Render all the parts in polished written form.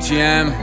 تیم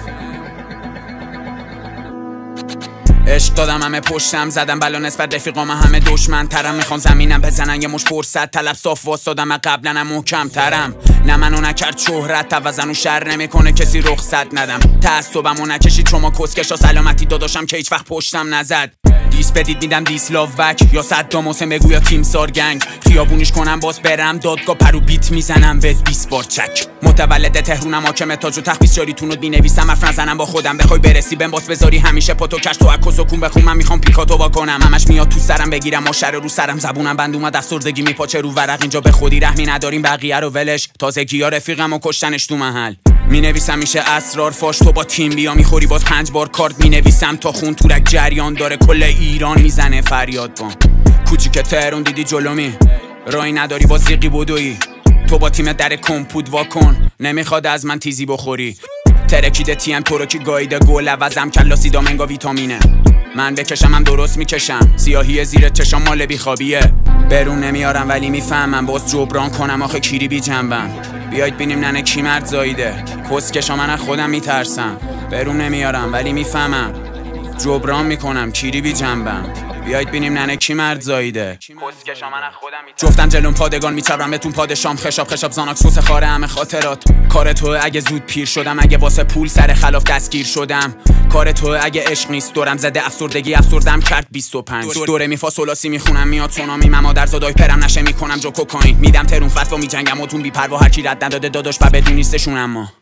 عشق دادم همه پشتم زدم بلا نسبت رفیقام همه دشمن ترم میخوان زمینم بزنن یه مش فرصت طلب صاف واسادم قبلا محکم ترم نه منو نکرد شهرت توزن و شر نمیکنه کسی رخصت ندم تعصبمو نکشید شما کسکشا سلامتی داداشم که هیچ وقت پشتم نزد دیس بدید میدم دیس لاو بک یا صدام حسین بگو یا تیم سار گنگ خیابونیش کنم باز برم دادگاه پرو بیت میزنم به 20 بار چک متولد تهرونم حاکم تاج و تخت 24 تونو بینویسم حرف نزنم با خودم بخوای برسی بهم باز بذاری همیشه پاتو کش تو عکس و کون بخون من میخوام پیکاتو واکنم همش میاد تو سرم بگیرم ماشر رو سرم زبونم بند اومد افسردگی میپاچه رو ورق اینجا به خودی رحمی نداریم بقیه رو ولش تازگی‌ها رفیقمو کشتنش تو محل مینویسم میشه اسرار فاش تو با تیم بیا میخوری باز 5 بار کارت مینویسم تا خون تورک جریان داره کل ایران میزنه فریاد بام کوچیک تهرون دیدی جلومی رای نداری با زیقی بدوی تو با تیم در کمپود واکن نمیخواد از من تیزی بخوری ترکیده تیم تو رو که گایده گل عوضم کلاسی دامنگا ویتامینه من بکشم هم درست میکشم سیاهی زیر چشام مال بیخوابیه برون نمیارم ولی میفهمم باز جبران کنم آخه کیری بی جنبم بیایید بینیم ننه کی مرد زاییده کسکشا من از خودم میترسم برون نمیارم ولی میفهمم جبران میکنم کیری بی جنبم بیایید بینیم ننه کی مرد زاییده جفتم جلوم پادگان میچرم بهتون پادشام خشاب زاناک سوس خاره همه خاطرات کار تو اگه زود پیر شدم اگه واسه پول سر خلاف دستگیر شدم کار تو اگه عشق نیست دورم زده افسردگی افسردم کرد 25 دوره میفا سولاسی میخونم میاد سونامی من مادر زادای پرم نشه میکنم جو کوکائین میدم ترون فتوا میجنگم اتون بی پروا هر کی رد نداده داداش و بدون نیستشون اما